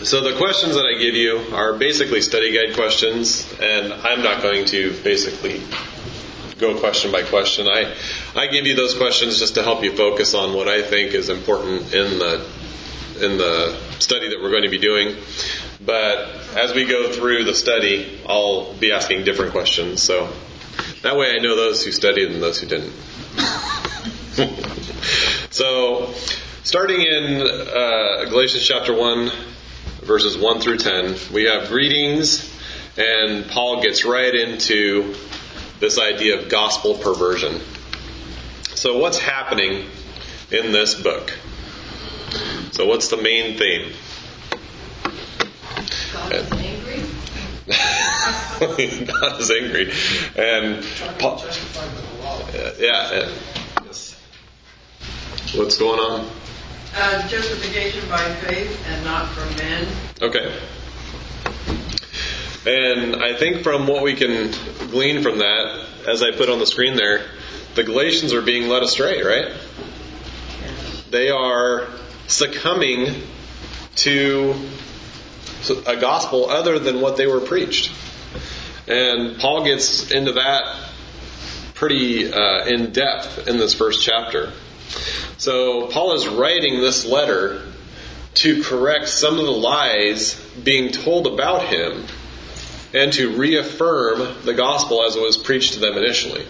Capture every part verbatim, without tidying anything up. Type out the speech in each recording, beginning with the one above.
So the questions that I give you are basically study guide questions, and I'm not going to basically go question by question. I, I give you those questions just to help you focus on what I think is important in the in the study that we're going to be doing. But as we go through the study, I'll be asking different questions. So that way I know those who studied and those who didn't. So starting in uh, Galatians chapter one, verses one through ten, we have greetings, and Paul gets right into this idea of gospel perversion. So what's happening in this book? So what's the main theme? God is angry. God is angry. And Paul, uh, yeah. Uh, yes. What's going on? Uh, justification by faith and not from men. Okay. And I think from what we can glean from that, as I put on the screen there, the Galatians are being led astray, right? They are succumbing to a gospel other than what they were preached. And Paul gets into that pretty uh, in depth in this first chapter. So Paul is writing this letter to correct some of the lies being told about him and to reaffirm the gospel as it was preached to them initially.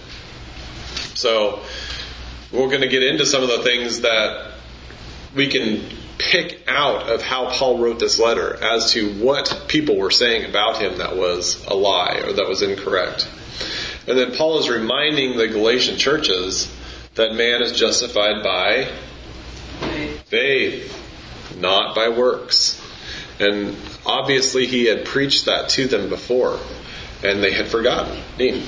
So we're going to get into some of the things that we can pick out of how Paul wrote this letter as to what people were saying about him that was a lie or that was incorrect. And then Paul is reminding the Galatian churches that man is justified by faith, not by works. And obviously he had preached that to them before, and they had forgotten. Dean?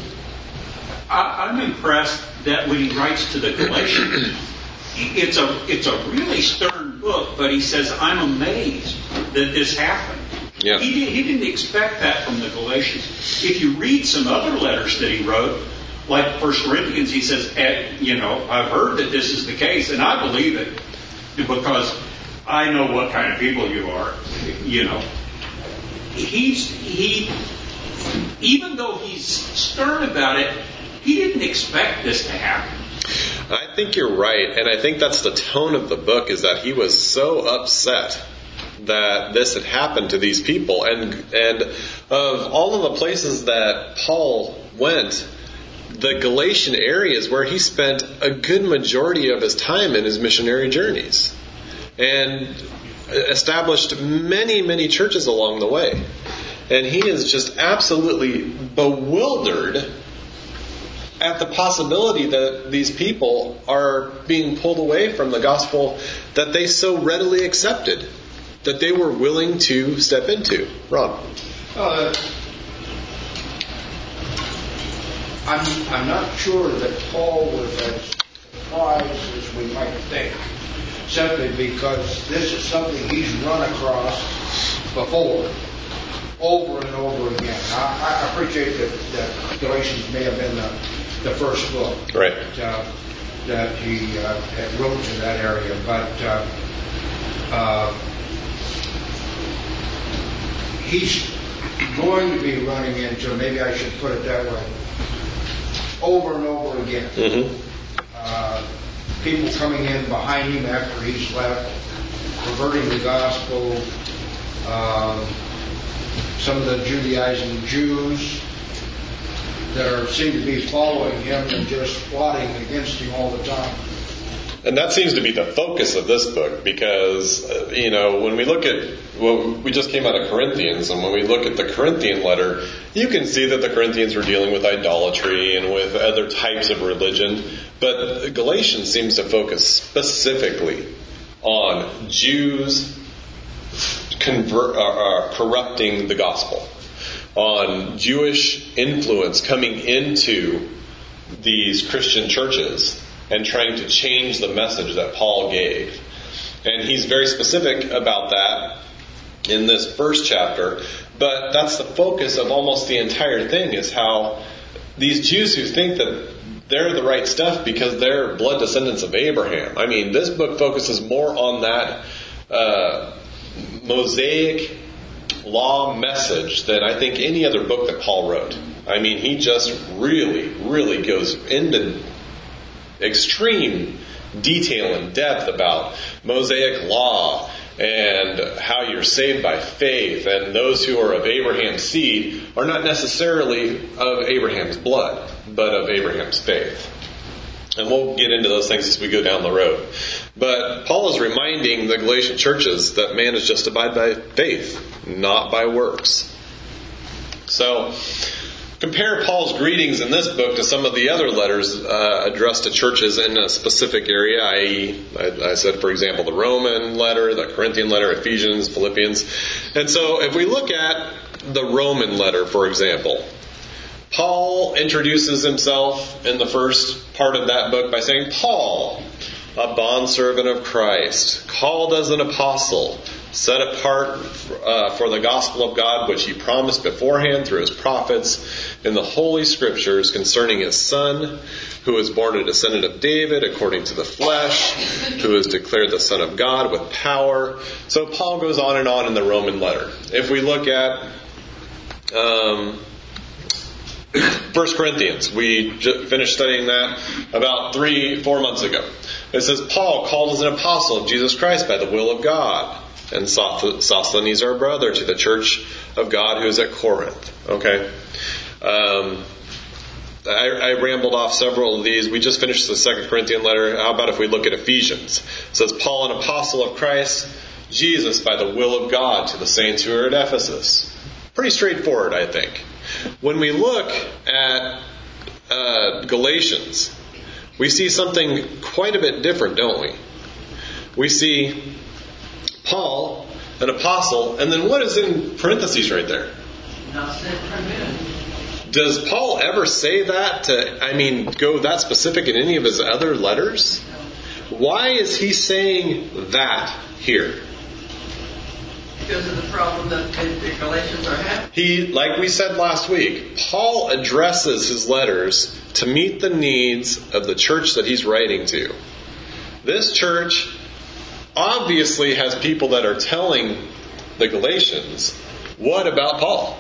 I, I'm impressed that when he writes to the Galatians, it's a it's a really stern book, but he says, I'm amazed that this happened. Yeah. He, did, he didn't expect that from the Galatians. If you read some other letters that he wrote, like First Corinthians, he says, eh, you know, I've heard that this is the case, and I believe it because I know what kind of people you are, you know. He's, he, even though he's stern about it, he didn't expect this to happen. I think you're right, and I think that's the tone of the book, is that he was so upset that this had happened to these people. And and of all of the places that Paul went, the Galatian area is where he spent a good majority of his time in his missionary journeys and established many, many churches along the way. And he is just absolutely bewildered at the possibility that these people are being pulled away from the gospel that they so readily accepted, that they were willing to step into. Rob? Uh, I'm, I'm not sure that Paul was as surprised as we might think, simply because this is something he's run across before, over and over again. I, I appreciate that, that Galatians may have been the, the first book right. that, uh, that he uh, had wrote to that area, but uh, uh, he's going to be running into, maybe I should put it that way, over and over again. Mm-hmm. Uh, people coming in behind him after he's left, perverting the gospel, um, some of the Judaizing Jews that are, seem to be following him and just plotting against him all the time. And that seems to be the focus of this book, because, uh, you know, when we look at, well, we just came out of Corinthians, and when we look at the Corinthian letter, you can see that the Corinthians were dealing with idolatry and with other types of religion, but Galatians seems to focus specifically on Jews convert, uh, uh, corrupting the gospel, on Jewish influence coming into these Christian churches and trying to change the message that Paul gave. And he's very specific about that in this first chapter, but that's the focus of almost the entire thing, is how these Jews who think that they're the right stuff because they're blood descendants of Abraham. I mean, this book focuses more on that uh, Mosaic law message than I think any other book that Paul wrote. I mean, he just really, really goes into extreme detail and depth about Mosaic law and how you're saved by faith, and those who are of Abraham's seed are not necessarily of Abraham's blood, but of Abraham's faith. And we'll get into those things as we go down the road. But Paul is reminding the Galatian churches that man is justified by faith, not by works. So, compare Paul's greetings in this book to some of the other letters uh, addressed to churches in a specific area, that is, I, I said, for example, the Roman letter, the Corinthian letter, Ephesians, Philippians. And so if we look at the Roman letter, for example, Paul introduces himself in the first part of that book by saying, Paul, a bondservant of Christ, called as an apostle, set apart uh, for the gospel of God, which he promised beforehand through his prophets in the Holy Scriptures concerning his Son, who was born a descendant of David according to the flesh, who is declared the Son of God with power. So Paul goes on and on in the Roman letter. If we look at um, First Corinthians, we just finished studying that about three, four months ago. It says, Paul, called as an apostle of Jesus Christ by the will of God, and Sosthenes, our brother, to the church of God who is at Corinth. Okay. Um, I, I rambled off several of these. We just finished the Second Corinthian letter. How about if we look at Ephesians? It says, Paul, an apostle of Christ Jesus by the will of God, to the saints who are at Ephesus. Pretty straightforward, I think. When we look at uh, Galatians, we see something quite a bit different, don't we? We see Paul, an apostle, and then what is in parentheses right there? Not sent from men. Does Paul ever say that to, I mean, go that specific in any of his other letters? Why is he saying that here? Because of the problem that the Galatians are having. He, like we said last week, Paul addresses his letters to meet the needs of the church that he's writing to. This church obviously has people that are telling the Galatians, what about Paul?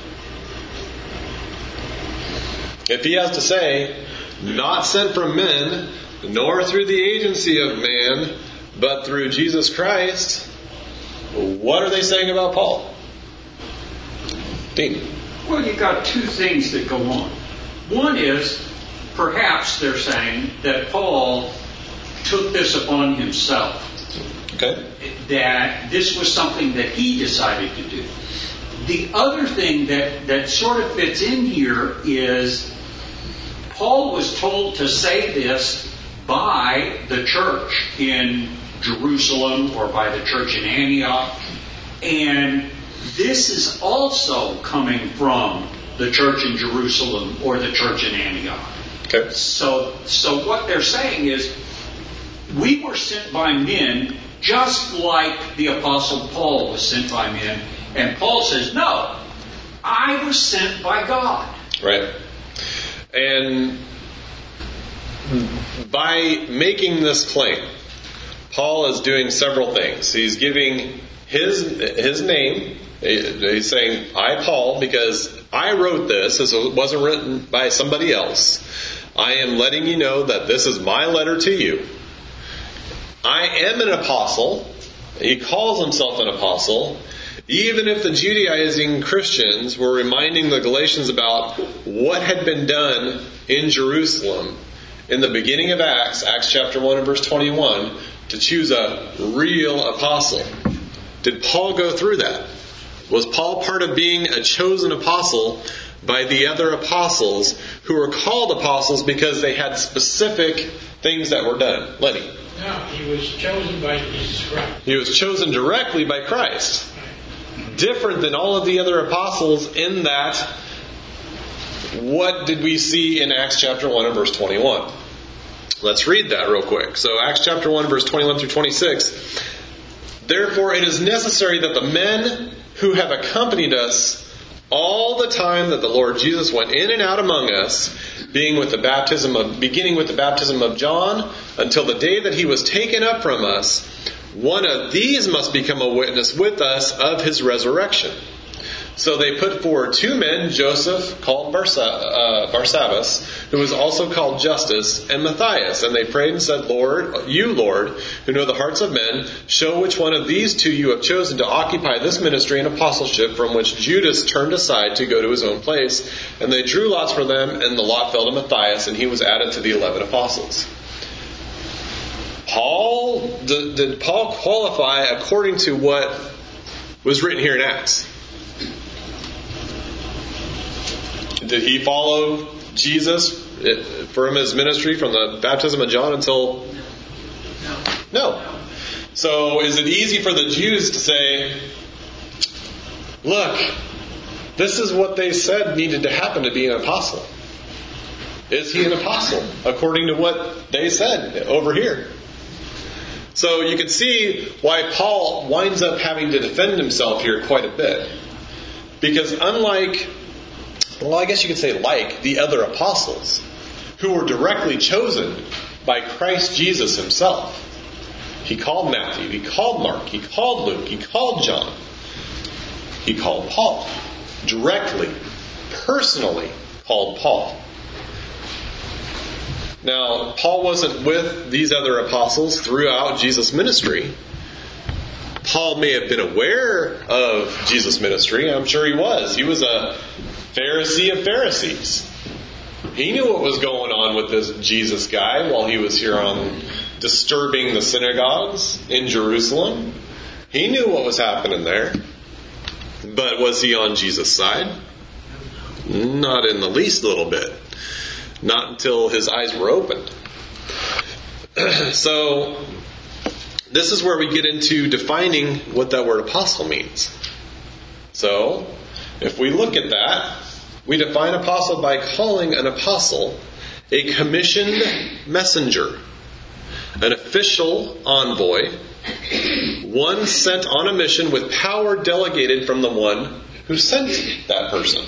If he has to say, not sent from men, nor through the agency of man, but through Jesus Christ, what are they saying about Paul? Dean. Well, you've got two things that go on. One is, perhaps they're saying that Paul took this upon himself. Okay. That this was something that he decided to do. The other thing that, that sort of fits in here is Paul was told to say this by the church in Jerusalem or by the church in Antioch. And this is also coming from the church in Jerusalem or the church in Antioch. Okay. So, so what they're saying is, we were sent by men just like the Apostle Paul was sent by men. And Paul says, no, I was sent by God. Right. And by making this claim, Paul is doing several things. He's giving his his name. He's saying, I, Paul, because I wrote this, as it wasn't written by somebody else. I am letting you know that this is my letter to you. I am an apostle. He calls himself an apostle. Even if the Judaizing Christians were reminding the Galatians about what had been done in Jerusalem in the beginning of Acts, Acts chapter one and verse twenty-one, to choose a real apostle. Did Paul go through that? Was Paul part of being a chosen apostle by the other apostles who were called apostles because they had specific things that were done? Lenny. No, he was chosen by Jesus Christ. He was chosen directly by Christ. Different than all of the other apostles in that, what did we see in Acts chapter one and verse twenty-one? Let's read that real quick. So Acts chapter one verse twenty-one through twenty-six. Therefore it is necessary that the men who have accompanied us all the time that the Lord Jesus went in and out among us, being with the baptism of, beginning with the baptism of John, until the day that he was taken up from us, one of these must become a witness with us of his resurrection. So they put forward two men, Joseph, called Barsa- uh, Barsabbas, who was also called Justus, and Matthias. And they prayed and said, Lord, you, Lord, who know the hearts of men, show which one of these two you have chosen to occupy this ministry and apostleship, from which Judas turned aside to go to his own place. And they drew lots for them, and the lot fell to Matthias, and he was added to the eleven apostles. Paul, did, did Paul qualify according to what was written here in Acts? Did he follow Jesus from his ministry from the baptism of John until... No. No. So is it easy for the Jews to say, look, this is what they said needed to happen to be an apostle? Is he an apostle according to what they said over here? So you can see why Paul winds up having to defend himself here quite a bit. Because unlike... Well, I guess you could say like the other apostles who were directly chosen by Christ Jesus himself. He called Matthew, he called Mark, he called Luke, he called John. He called Paul. Directly, personally called Paul. Now, Paul wasn't with these other apostles throughout Jesus' ministry. Paul may have been aware of Jesus' ministry. I'm sure he was. He was a Pharisee of Pharisees. He knew what was going on with this Jesus guy while he was here on disturbing the synagogues in Jerusalem. He knew what was happening there. But was he on Jesus' side? Not in the least little bit. Not until his eyes were opened. So, this is where we get into defining what that word apostle means. So, if we look at that, we define apostle by calling an apostle a commissioned messenger, an official envoy, one sent on a mission with power delegated from the one who sent that person.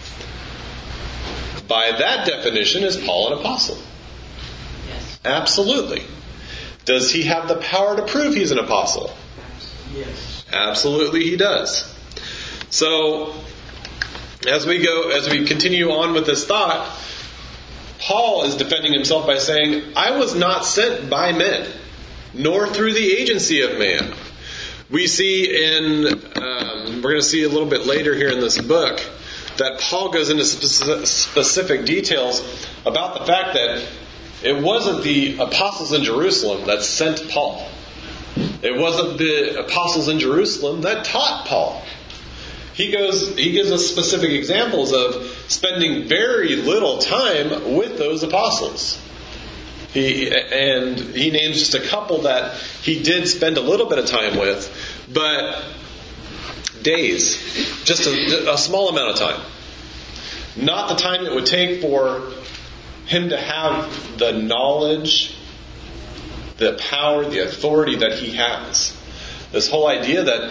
By that definition, is Paul an apostle? Yes. Absolutely. Does he have the power to prove he's an apostle? Yes. Absolutely he does. So, as we go, as we continue on with this thought, Paul is defending himself by saying, I was not sent by men, nor through the agency of man. We see in, um, we're going to see a little bit later here in this book, that Paul goes into specific details about the fact that it wasn't the apostles in Jerusalem that sent Paul. It wasn't the apostles in Jerusalem that taught Paul. He goes, he gives us specific examples of spending very little time with those apostles. He, and he names just a couple that he did spend a little bit of time with, but days, just a, a small amount of time. Not the time it would take for him to have the knowledge, the power, the authority that he has. This whole idea that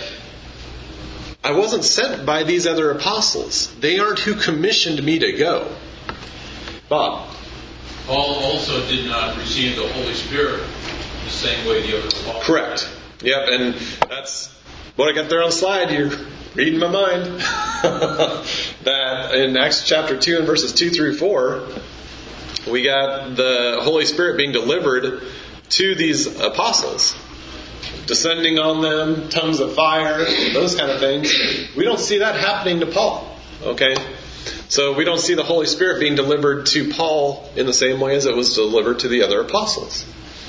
I wasn't sent by these other apostles. They aren't who commissioned me to go. Bob. Paul also did not receive the Holy Spirit the same way the other apostles. Correct. Yep, and that's what I got there on the slide. You're reading my mind. That in Acts chapter two and verses two through four, we got the Holy Spirit being delivered to these apostles. Descending on them, tongues of fire, those kind of things. We don't see that happening to Paul. Okay? So we don't see the Holy Spirit being delivered to Paul in the same way as it was delivered to the other apostles.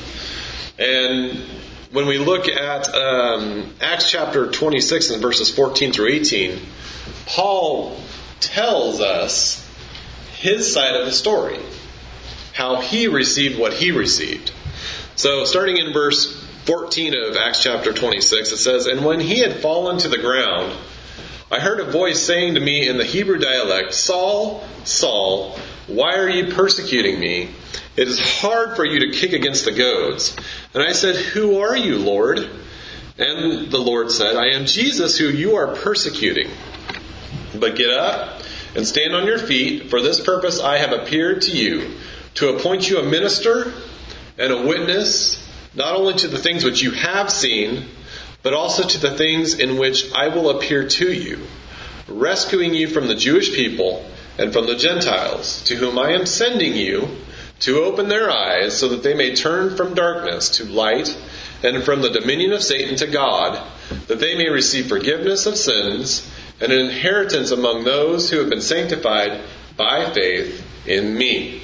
And when we look at um, Acts chapter twenty-six and verses fourteen through eighteen, Paul tells us his side of the story. How he received what he received. So starting in verse fourteen of Acts chapter twenty-six, it says, And when he had fallen to the ground, I heard a voice saying to me in the Hebrew dialect, Saul, Saul, why are you persecuting me? It is hard for you to kick against the goads. And I said, Who are you, Lord? And the Lord said, I am Jesus who you are persecuting. But get up and stand on your feet. For this purpose I have appeared to you, to appoint you a minister and a witness not only to the things which you have seen, but also to the things in which I will appear to you, rescuing you from the Jewish people and from the Gentiles, to whom I am sending you, to open their eyes so that they may turn from darkness to light and from the dominion of Satan to God, that they may receive forgiveness of sins and an inheritance among those who have been sanctified by faith in me.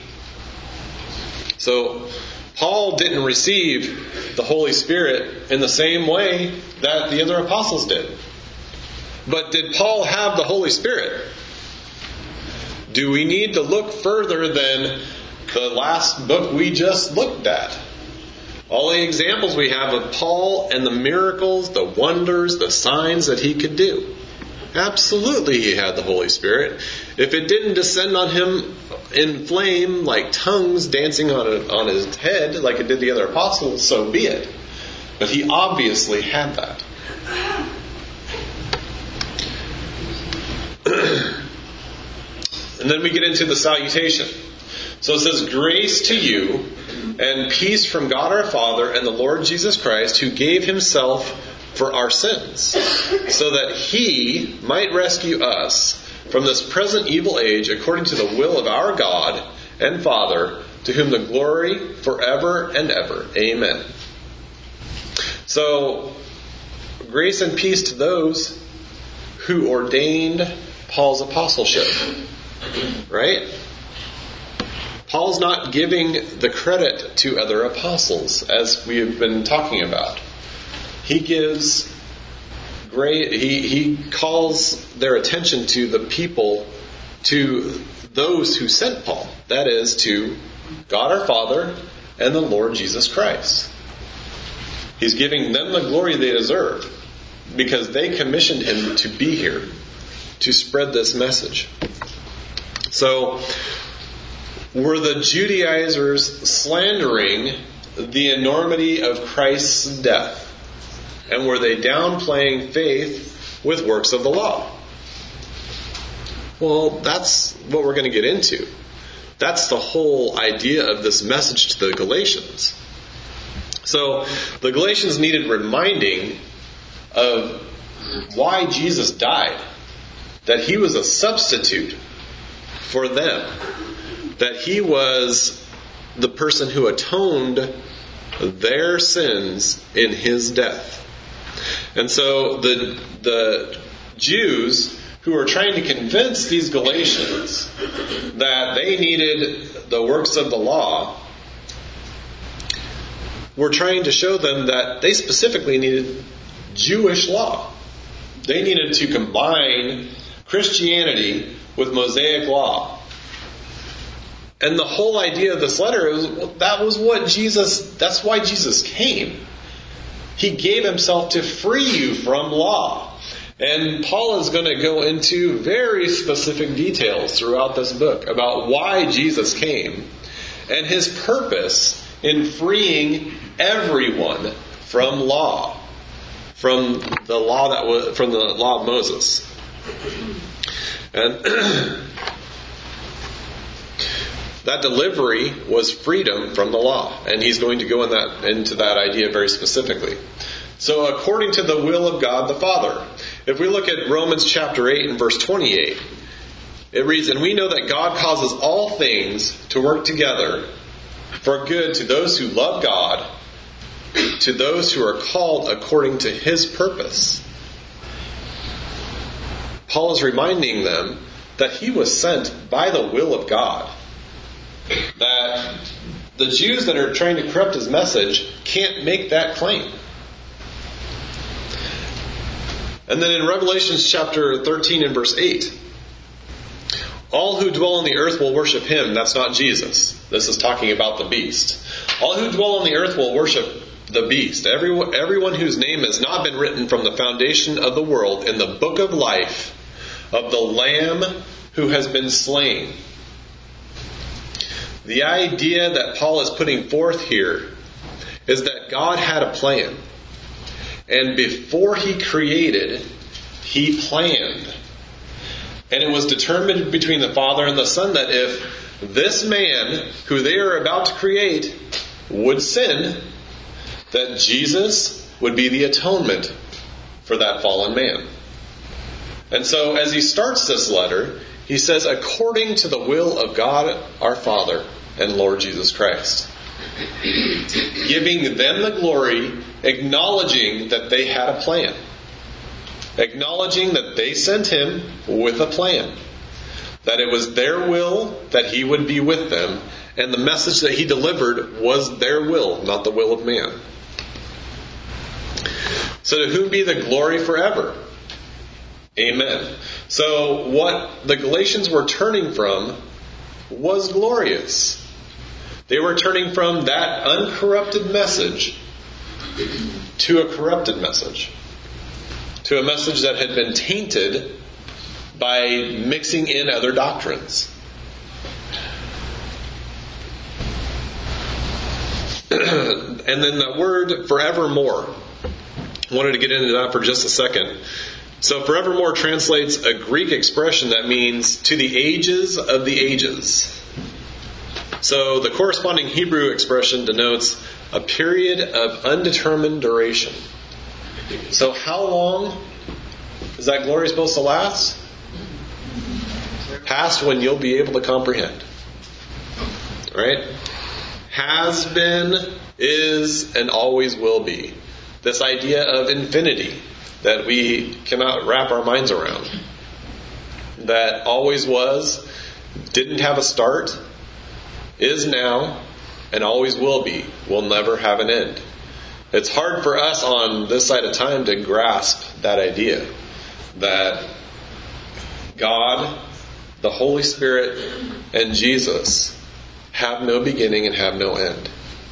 So, Paul didn't receive the Holy Spirit in the same way that the other apostles did. But did Paul have the Holy Spirit? Do we need to look further than the last book we just looked at? All the examples we have of Paul and the miracles, the wonders, the signs that he could do. Absolutely he had the Holy Spirit. If it didn't descend on him in flame like tongues dancing on, a, on his head like it did the other apostles, so be it. But he obviously had that. And then we get into the salutation. So it says, grace to you and peace from God our Father and the Lord Jesus Christ, who gave himself for our sins, so that he might rescue us from this present evil age according to the will of our God and Father, to whom the glory forever and ever. Amen. So, grace and peace to those who ordained Paul's apostleship. Right? Paul's not giving the credit to other apostles, as we have been talking about. He gives great, he, he calls their attention to the people, to those who sent Paul. That is, to God our Father and the Lord Jesus Christ. He's giving them the glory they deserve, because they commissioned him to be here, to spread this message. So, were the Judaizers slandering the enormity of Christ's death? And were they downplaying faith with works of the law? Well, that's what we're going to get into. That's the whole idea of this message to the Galatians. So, the Galatians needed reminding of why Jesus died. That he was a substitute for them. That he was the person who atoned their sins in his death. And so the the Jews who were trying to convince these Galatians that they needed the works of the law were trying to show them that they specifically needed Jewish law. They needed to combine Christianity with Mosaic law. And the whole idea of this letter is, well, that was what Jesus, that's why Jesus came. He gave himself to free you from law. And Paul is going to go into very specific details throughout this book about why Jesus came and his purpose in freeing everyone from law, from the law that was from the law of Moses. And that delivery was freedom from the law. And he's going to go in that, into that idea very specifically. So according to the will of God the Father. If we look at Romans chapter eight and verse twenty-eight, it reads, and we know that God causes all things to work together for good to those who love God, to those who are called according to his purpose. Paul is reminding them that he was sent by the will of God. That the Jews that are trying to corrupt his message can't make that claim. And then in Revelation chapter thirteen and verse eight, all who dwell on the earth will worship him. That's not Jesus. This is talking about the beast. All who dwell on the earth will worship the beast. Everyone, everyone whose name has not been written from the foundation of the world in the book of life of the Lamb who has been slain. The idea that Paul is putting forth here is that God had a plan. And before he created, he planned. And it was determined between the Father and the Son that if this man, who they are about to create, would sin, that Jesus would be the atonement for that fallen man. And so as he starts this letter, he says, according to the will of God our Father and Lord Jesus Christ. Giving them the glory, acknowledging that they had a plan. Acknowledging that they sent him with a plan. That it was their will that he would be with them, and the message that he delivered was their will, not the will of man. So to whom be the glory forever? Amen. So what the Galatians were turning from was glorious. They were turning from that uncorrupted message to a corrupted message. To a message that had been tainted by mixing in other doctrines. And then the word forevermore. I wanted to get into that for just a second. So forevermore translates a Greek expression that means to the ages of the ages. So the corresponding Hebrew expression denotes a period of undetermined duration. So how long is that glory supposed to last? Past when you'll be able to comprehend. Right? Has been, is, and always will be. This idea of infinity that we cannot wrap our minds around. That always was, didn't have a start, is now, and always will be, will never have an end. It's hard for us on this side of time to grasp that idea. That God, the Holy Spirit, and Jesus have no beginning and have no end.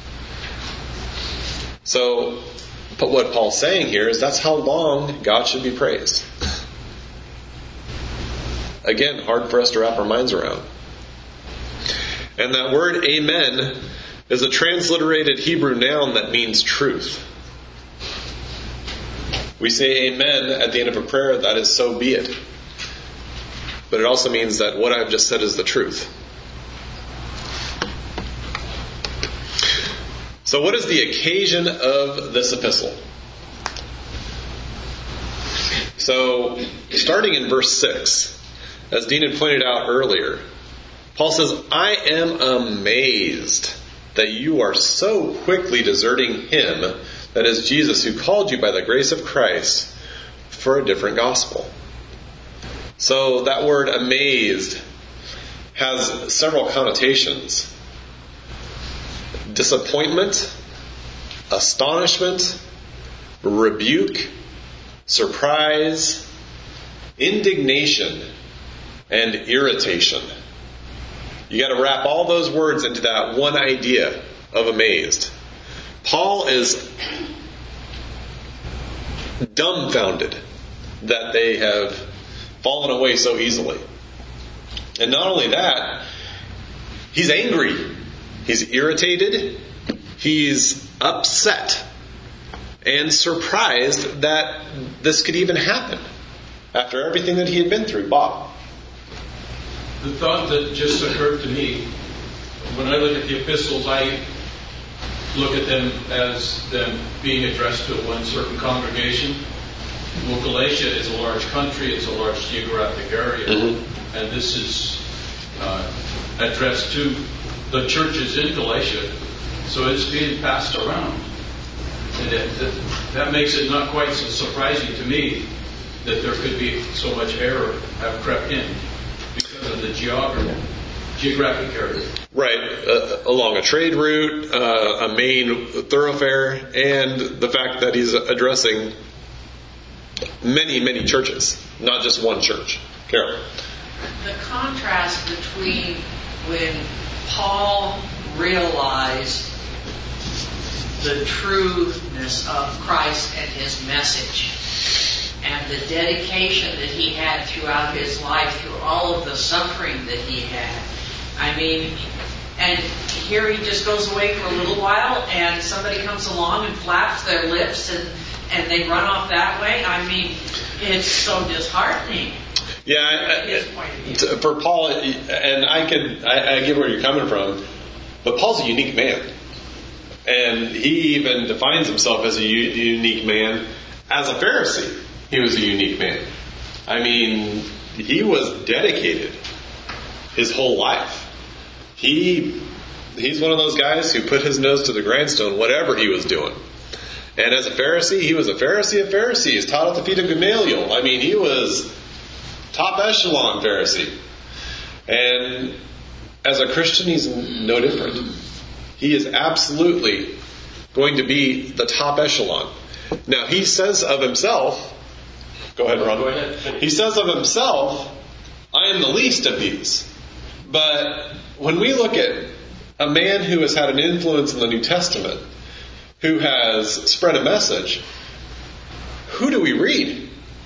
So, but what Paul's saying here is that's how long God should be praised. Again, hard for us to wrap our minds around. And that word amen is a transliterated Hebrew noun that means truth. We say amen at the end of a prayer, that is, so be it. But it also means that what I've just said is the truth. So what is the occasion of this epistle? So, starting in verse six, as Dean had pointed out earlier, Paul says, I am amazed that you are so quickly deserting him, that is Jesus, who called you by the grace of Christ, for a different gospel. So that word amazed has several connotations. Disappointment, astonishment, rebuke, surprise, indignation, and irritation. You got to wrap all those words into that one idea of amazed. Paul is dumbfounded that they have fallen away so easily. And not only that, he's angry. He's irritated. He's upset and surprised that this could even happen after everything that he had been through. Bob? The thought that just occurred to me, when I look at the epistles, I look at them as them being addressed to one certain congregation. Well, Galatia is a large country, it's a large geographic area, mm-hmm. and this is uh, addressed to the churches in Galatia, so it's being passed around. And it, that, that makes it not quite so surprising to me that there could be so much error have crept in because of the geography, geographic area. Right, uh, along a trade route, uh, a main thoroughfare, and the fact that he's addressing many, many churches, not just one church. Carol? The contrast between when Paul realized the truthness of Christ and his message and the dedication that he had throughout his life, through all of the suffering that he had. I mean, and here he just goes away for a little while and somebody comes along and flaps their lips and, and they run off that way. I mean, it's so disheartening. Yeah, I, I, for Paul, and I could, I, I get where you're coming from, but Paul's a unique man. And he even defines himself as a u- unique man. As a Pharisee, he was a unique man. I mean, he was dedicated his whole life. He he's one of those guys who put his nose to the grindstone, whatever he was doing. And as a Pharisee, he was a Pharisee of Pharisees, taught at the feet of Gamaliel. I mean, he was top echelon Pharisee. And as a Christian, he's no different. He is absolutely going to be the top echelon. Now, he says of himself, go ahead, Ron. Go ahead. He says of himself, I am the least of these. But when we look at a man who has had an influence in the New Testament, who has spread a message, who do we read?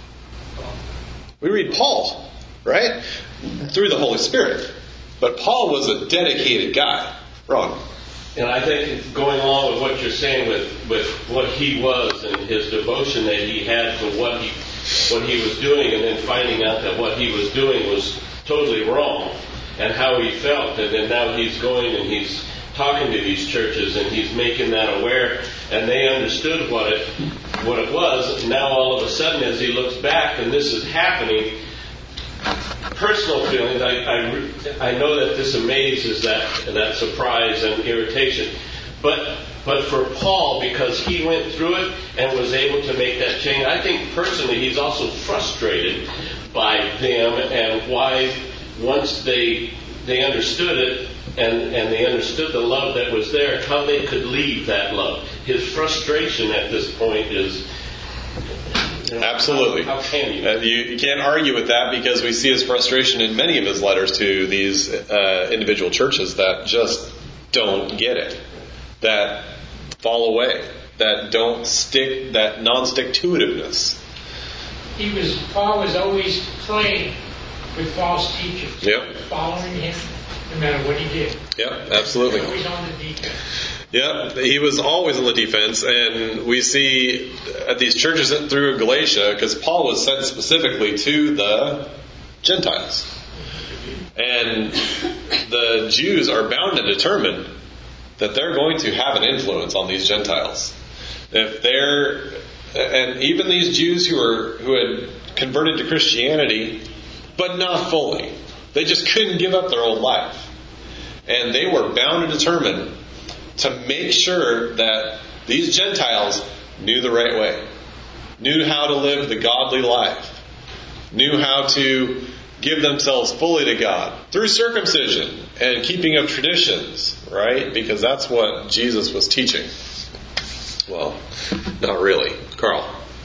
We read Paul, right? Through the Holy Spirit. But Paul was a dedicated guy. Ron. And I think going along with what you're saying with, with what he was and his devotion that he had to what he what he was doing, and then finding out that what he was doing was totally wrong, and how he felt, and then now he's going and he's talking to these churches and he's making that aware, and they understood what it what it was. Now all of a sudden, as he looks back and this is happening, personal feelings, I, I, I know that this amazes that that surprise and irritation. But but for Paul, because he went through it and was able to make that change, I think personally he's also frustrated by them and why once they they understood it and, and they understood the love that was there, how they could leave that love. His frustration at this point is... You know, Absolutely. How, how can you? Uh, you? You can't argue with that, because we see his frustration in many of his letters to these uh, individual churches that just don't get it, that fall away, that don't stick, that non-stick-to-itiveness. He was, Paul was always playing with false teachers. Yep. Following him no matter what he did. Yep, absolutely. Always on the defense. Yeah, he was always on the defense, and we see at these churches through Galatia, because Paul was sent specifically to the Gentiles. And the Jews are bound and determined that they're going to have an influence on these Gentiles. If they're, and even these Jews who are who had converted to Christianity, but not fully, they just couldn't give up their old life. And they were bound and determined to make sure that these Gentiles knew the right way, knew how to live the godly life, knew how to give themselves fully to God through circumcision and keeping of traditions, right? Because that's what Jesus was teaching. Well, not really. Carl.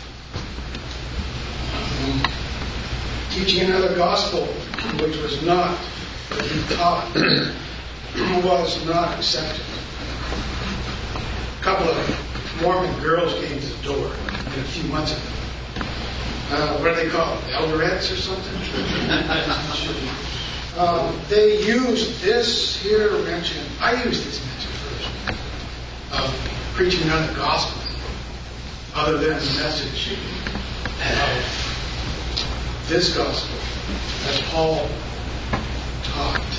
Teaching another gospel, which was not what he taught, was not accepted. A couple of Mormon girls came to the door a few months ago. Uh, what are they called? Elderettes or something? um, they used this here mention. I used this mention first of preaching another gospel other than the message of this gospel that Paul taught.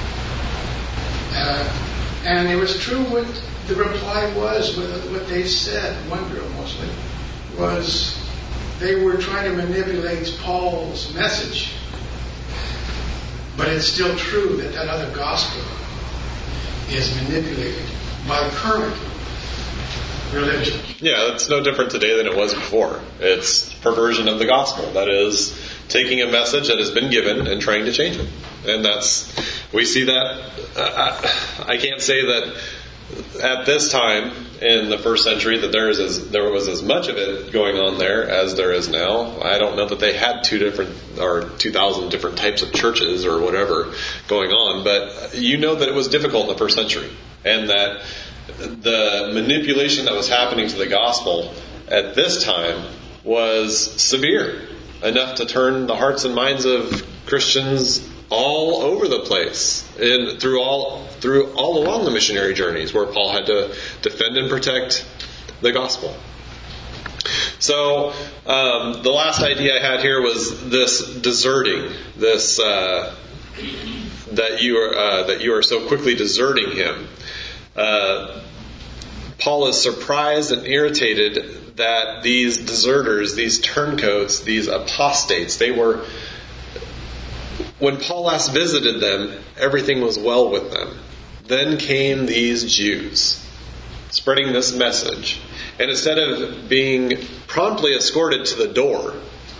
Uh, and it was true what the reply was, what they said, one girl mostly, was they were trying to manipulate Paul's message. But it's still true that that other gospel is manipulated by current religion. Yeah, it's no different today than it was before. It's perversion of the gospel. That is taking a message that has been given and trying to change it. And that's, we see that, uh, I can't say that at this time in the first century that there is as, there was as much of it going on there as there is now. I don't know that they had two different or two thousand different types of churches or whatever going on, but you know that it was difficult in the first century, and that the manipulation that was happening to the gospel at this time was severe, enough to turn the hearts and minds of Christians all over the place, and through all through all along the missionary journeys where Paul had to defend and protect the gospel. So um, the last idea I had here was this deserting, this uh, that you are uh, that you are so quickly deserting him. Uh, Paul is surprised and irritated that these deserters, these turncoats, these apostates, they were, when Paul last visited them, everything was well with them. Then came these Jews, spreading this message. And instead of being promptly escorted to the door,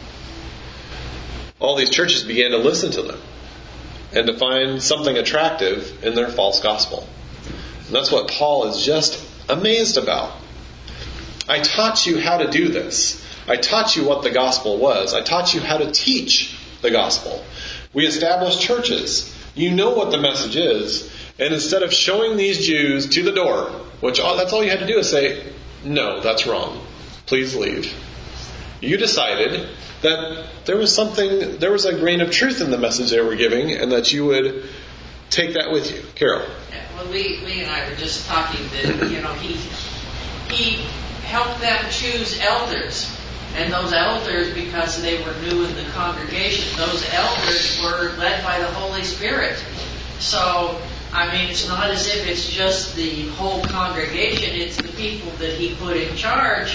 all these churches began to listen to them and to find something attractive in their false gospel. And that's what Paul is just amazed about. I taught you how to do this. I taught you what the gospel was. I taught you how to teach the gospel. We established churches. You know what the message is. And instead of showing these Jews to the door, which all, that's all you had to do is say, no, that's wrong. Please leave. You decided that there was something, there was a grain of truth in the message they were giving, and that you would take that with you. Carol. Yeah, well, Lee, Lee and I were just talking that, you know, he he helped them choose elders. And those elders, because they were new in the congregation, those elders were led by the Holy Spirit. So, I mean, it's not as if it's just the whole congregation, it's the people that he put in charge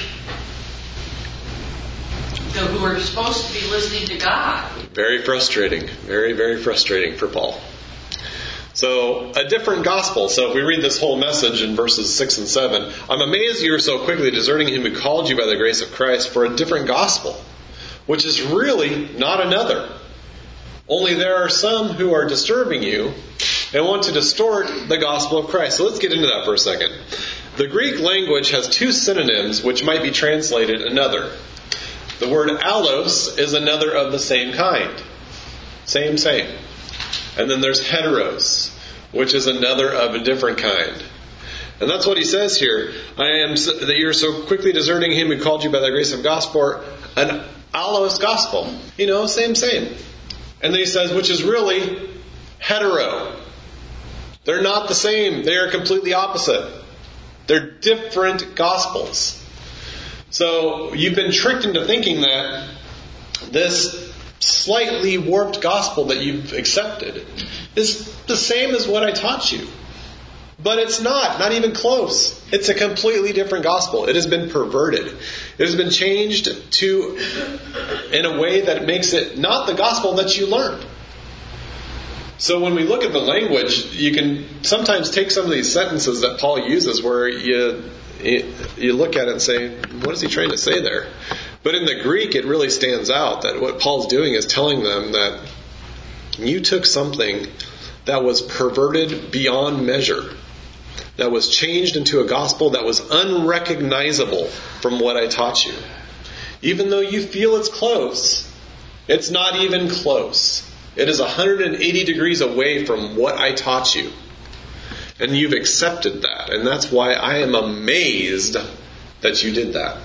who are supposed to be listening to God. Very frustrating. Very, very frustrating for Paul. So, a different gospel. So if we read this whole message in verses six and seven, I'm amazed you are so quickly deserting him who called you by the grace of Christ for a different gospel, which is really not another. Only there are some who are disturbing you and want to distort the gospel of Christ. So let's get into that for a second. The Greek language has two synonyms which might be translated another. The word allos is another of the same kind. Same, same. And then there's heteros, which is another of a different kind. And that's what he says here. I am so, that you're so quickly deserting him who called you by the grace of gospel, an allos gospel. You know, same, same. And then he says, which is really hetero. They're not the same. They are completely opposite. They're different gospels. So you've been tricked into thinking that this slightly warped gospel that you've accepted is the same as what I taught you. But it's not, not even close. It's a completely different gospel. It has been perverted. It has been changed to in a way that makes it not the gospel that you learned. So when we look at the language, you can sometimes take some of these sentences that Paul uses where you you look at it and say, what is he trying to say there? But in the Greek, it really stands out that what Paul's doing is telling them that you took something that was perverted beyond measure, that was changed into a gospel that was unrecognizable from what I taught you. Even though you feel it's close, it's not even close. It is one hundred eighty degrees away from what I taught you. And you've accepted that. And that's why I am amazed that you did that.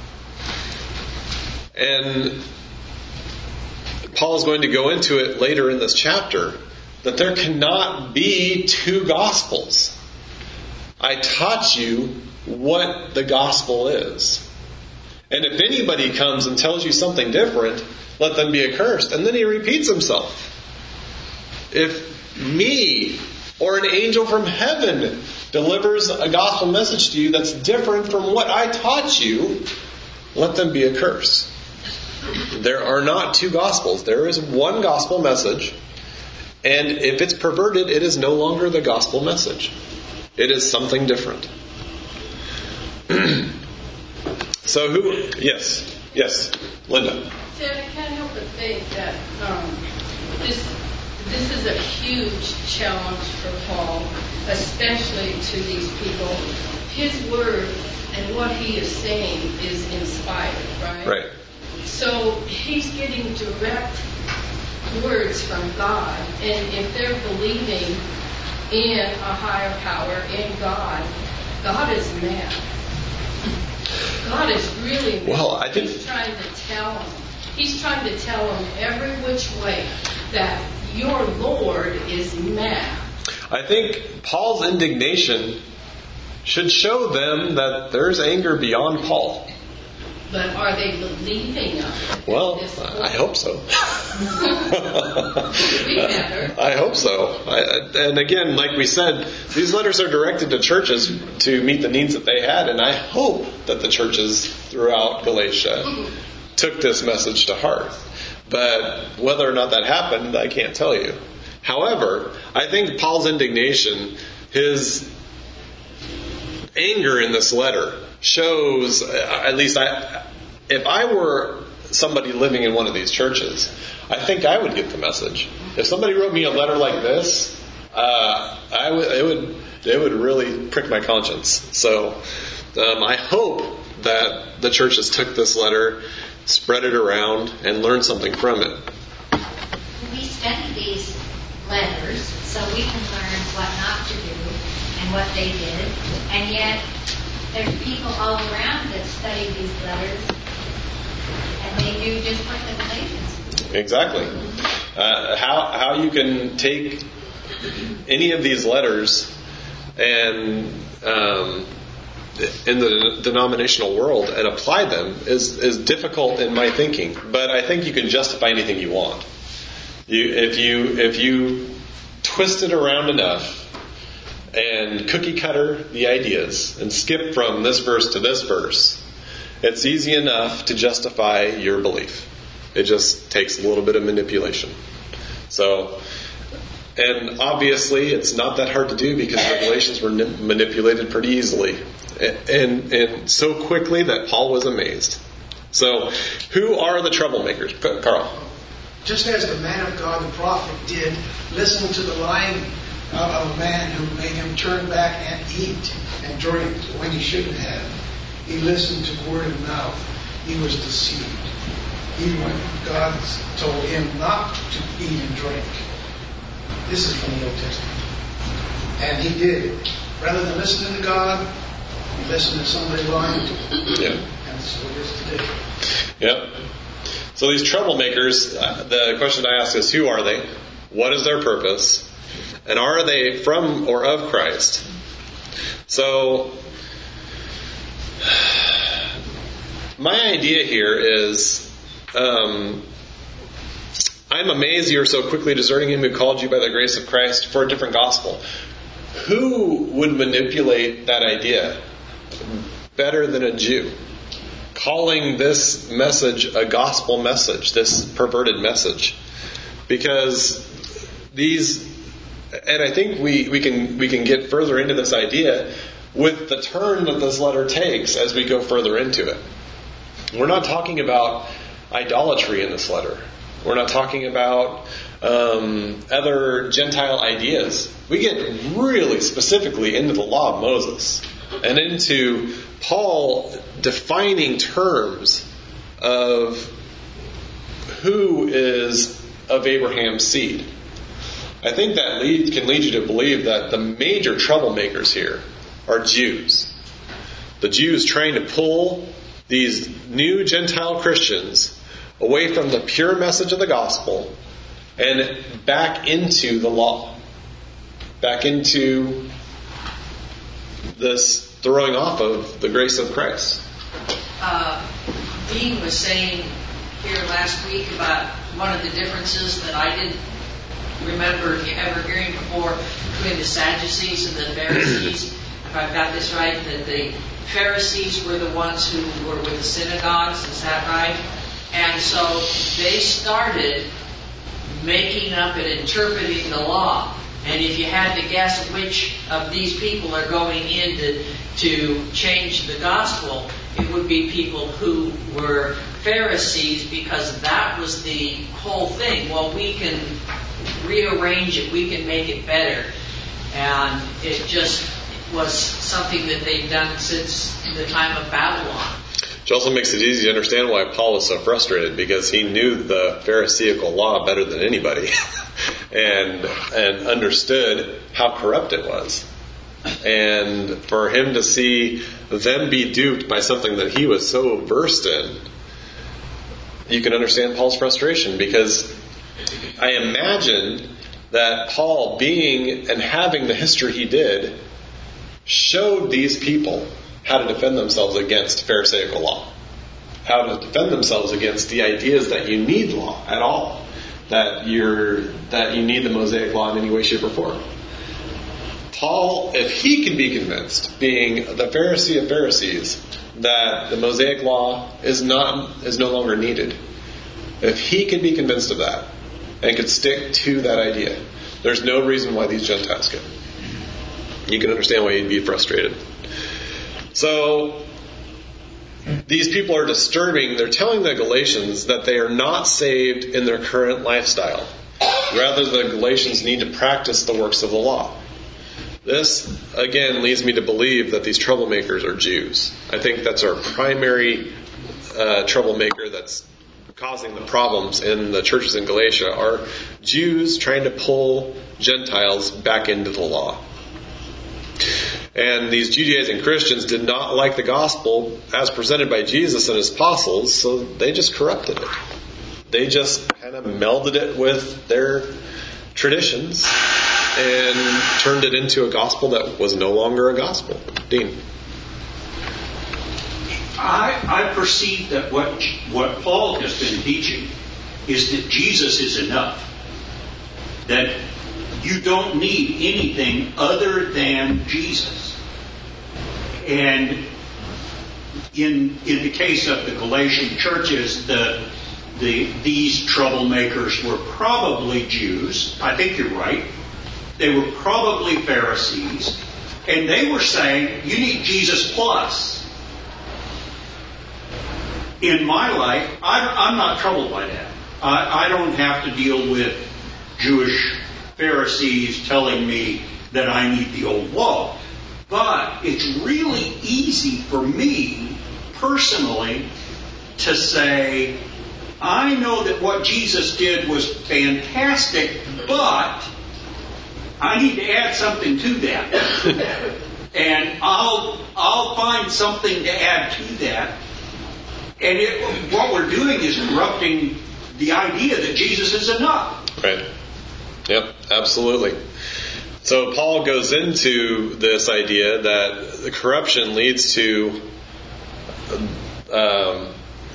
And Paul's going to go into it later in this chapter, that there cannot be two gospels. I taught you what the gospel is. And if anybody comes and tells you something different, let them be accursed. And then he repeats himself. If me or an angel from heaven delivers a gospel message to you that's different from what I taught you, let them be accursed. There are not two gospels. There is one gospel message. And if it's perverted, it is no longer the gospel message. It is something different. So who? Yes. Yes. Linda. See, I can't help but think that um, this this is a huge challenge for Paul, especially to these people. His word and what he is saying is inspired, right? Right. So he's getting direct words from God, and if they're believing in a higher power, in God, God is mad. God is really mad. Well, I think he's trying to tell him. He's trying to tell him every which way that your Lord is mad. I think Paul's indignation should show them that there's anger beyond Paul. But are they believing of it? Well, I hope so. We better. I hope so. I, and again, like we said, these letters are directed to churches to meet the needs that they had, and I hope that the churches throughout Galatia took this message to heart. But whether or not that happened, I can't tell you. However, I think Paul's indignation, his anger in this letter, shows, at least I, if I were somebody living in one of these churches, I think I would get the message. If somebody wrote me a letter like this, uh, I would, it would, it would really prick my conscience. So um, I hope that the churches took this letter, spread it around, and learned something from it. We study these letters so we can learn what not to do and what they did, and yet there's people all around that study these letters, and they do just like the Galatians. Exactly. Uh, how how you can take any of these letters and um, in the denominational world and apply them is is difficult in my thinking. But I think you can justify anything you want. You if you if you twist it around enough and cookie cutter the ideas and skip from this verse to this verse, it's easy enough to justify your belief. It just takes a little bit of manipulation. So, and obviously it's not that hard to do because the Galatians were manipulated pretty easily and, and so quickly that Paul was amazed. So, who are the troublemakers? Carl. Just as the man of God, the prophet, did listen to the lying of a man who made him turn back and eat and drink when he shouldn't have. He listened to word of mouth. He was deceived. Even when God told him not to eat and drink. This is from the Old Testament. And he did it. Rather than listening to God, he listened to somebody lying to him. Yeah. And that's what it is today. Yep. So these troublemakers, uh, the question I ask is, who are they? What is their purpose? And are they from or of Christ? So, my idea here is, um, I'm amazed you are so quickly deserting him who called you by the grace of Christ for a different gospel. Who would manipulate that idea better than a Jew? Calling this message a gospel message, this perverted message. Because these, and I think we, we can we can get further into this idea with the turn that this letter takes as we go further into it. We're not talking about idolatry in this letter. We're not talking about um, other Gentile ideas. We get really specifically into the law of Moses and into Paul defining terms of who is of Abraham's seed. I think that lead, can lead you to believe that the major troublemakers here are Jews. The Jews trying to pull these new Gentile Christians away from the pure message of the gospel and back into the law. Back into this throwing off of the grace of Christ. Uh, Dean was saying here last week about one of the differences that I didn't remember ever hearing before between the Sadducees and the Pharisees. If I've got this right, that the Pharisees were the ones who were with the synagogues, is that right? And so they started making up and interpreting the law. And if you had to guess which of these people are going in to, to change the gospel, it would be people who were Pharisees, because that was the whole thing. Well, we can rearrange it, we can make it better. And it just was something that they've done since the time of Babylon. Which also makes it easy to understand why Paul was so frustrated, because he knew the Pharisaical law better than anybody and and understood how corrupt it was. And for him to see them be duped by something that he was so versed in, you can understand Paul's frustration, because I imagine that Paul, being and having the history he did, showed these people how to defend themselves against Pharisaical law. how to defend themselves against the ideas that you need law at all, that you're that you need the Mosaic law in any way, shape, or form. Paul, if he can be convinced, being the Pharisee of Pharisees, that the Mosaic law is not is no longer needed, if he can be convinced of that and could stick to that idea, there's no reason why these Gentiles could. You can understand why he'd be frustrated. So these people are disturbing. They're telling the Galatians that they are not saved in their current lifestyle. Rather, the Galatians need to practice the works of the law. This, again, leads me to believe that these troublemakers are Jews. I think that's our primary uh, troublemaker that's causing the problems in the churches in Galatia, are Jews trying to pull Gentiles back into the law. And these Judaizing Christians did not like the gospel as presented by Jesus and his apostles, so they just corrupted it. They just kind of melded it with their traditions and turned it into a gospel that was no longer a gospel. Dean? I, I perceive that what what Paul has been teaching is that Jesus is enough. That you don't need anything other than Jesus. And in in the case of the Galatian churches, the the these troublemakers were probably Jews. I think you're right. They were probably Pharisees. And they were saying, you need Jesus plus. In my life, I, I'm not troubled by that. I, I don't have to deal with Jewish Pharisees telling me that I need the old law. But it's really easy for me, personally, to say, I know that what Jesus did was fantastic, but I need to add something to that. And I'll I'll find something to add to that. And it, what we're doing is corrupting the idea that Jesus is enough. Right. Yep, absolutely. So Paul goes into this idea that the corruption leads to um,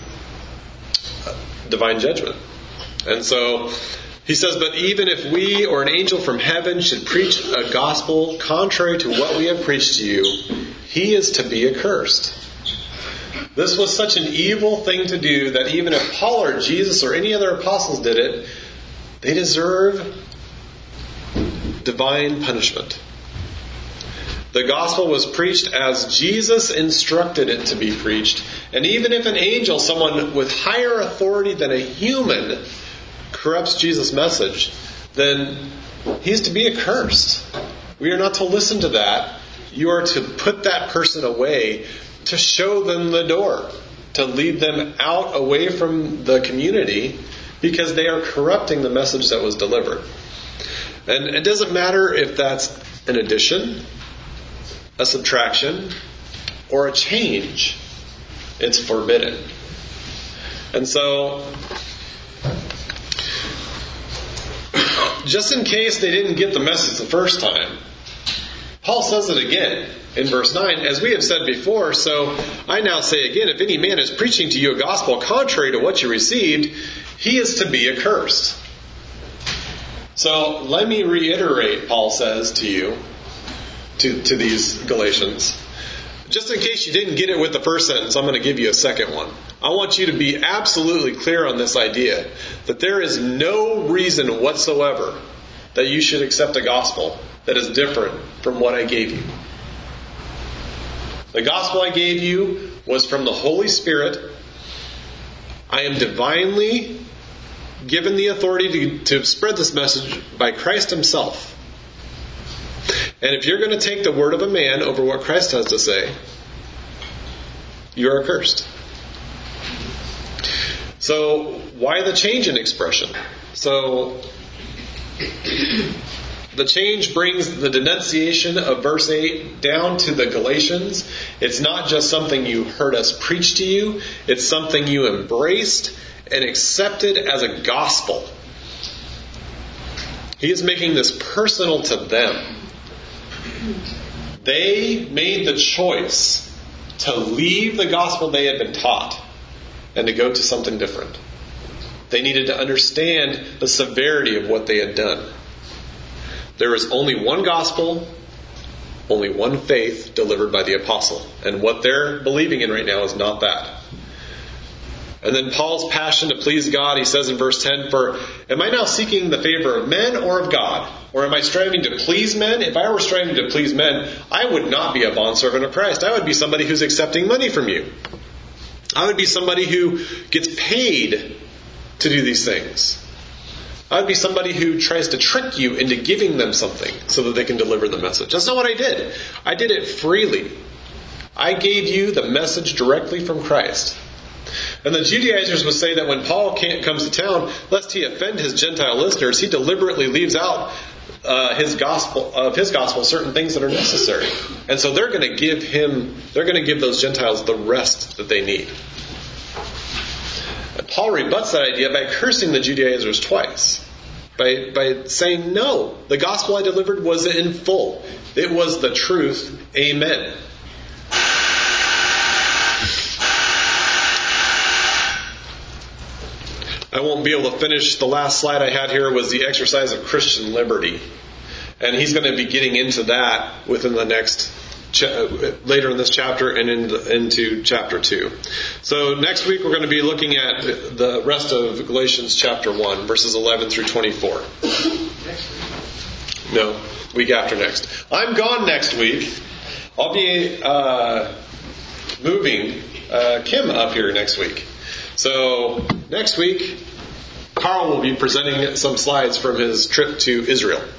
divine judgment. And so he says, but even if we or an angel from heaven should preach a gospel contrary to what we have preached to you, he is to be accursed. This was such an evil thing to do that even if Paul or Jesus or any other apostles did it, they deserve divine punishment. The gospel was preached as Jesus instructed it to be preached. And even if an angel, someone with higher authority than a human, corrupts Jesus' message, then he's to be accursed. We are not to listen to that. You are to put that person away, to show them the door, to lead them out away from the community because they are corrupting the message that was delivered. And it doesn't matter if that's an addition, a subtraction, or a change. It's forbidden. And so, just in case they didn't get the message the first time, Paul says it again in verse nine, as we have said before, so I now say again, if any man is preaching to you a gospel contrary to what you received, he is to be accursed. So let me reiterate, Paul says to you, to, to these Galatians, just in case you didn't get it with the first sentence, I'm going to give you a second one. I want you to be absolutely clear on this idea that there is no reason whatsoever that you should accept a gospel that is different from what I gave you. The gospel I gave you was from the Holy Spirit. I am divinely given the authority to, to spread this message by Christ himself. And if you're going to take the word of a man over what Christ has to say, you're accursed. So why the change in expression? So the change brings the denunciation of verse eight down to the Galatians. It's not just something you heard us preach to you. It's something you embraced and accepted as a gospel. He is making this personal to them. They made the choice to leave the gospel they had been taught and to go to something different. They needed to understand the severity of what they had done. There is only one gospel, only one faith delivered by the apostle. And what they're believing in right now is not that. And then Paul's passion to please God, he says in verse ten, "For am I now seeking the favor of men or of God? Or am I striving to please men? If I were striving to please men, I would not be a bondservant of Christ. I would be somebody who's accepting money from you. I would be somebody who gets paid to do these things. I would be somebody who tries to trick you into giving them something so that they can deliver the message. That's not what I did. I did it freely. I gave you the message directly from Christ." And the Judaizers would say that when Paul can't, comes to town, lest he offend his Gentile listeners, he deliberately leaves out uh, his gospel of his gospel certain things that are necessary. And so they're going to give him, they're going to give those Gentiles the rest that they need. And Paul rebuts that idea by cursing the Judaizers twice. By, by saying, no, the gospel I delivered was in full. It was the truth. Amen. I won't be able to finish. The last slide I had here was the exercise of Christian liberty. And he's going to be getting into that within the next, cha- later in this chapter and in the, into chapter two. So next week we're going to be looking at the rest of Galatians chapter one, verses eleven through twenty-four. No, week after next. I'm gone next week. I'll be uh, moving uh, Kim up here next week. So next week, Carl will be presenting some slides from his trip to Israel.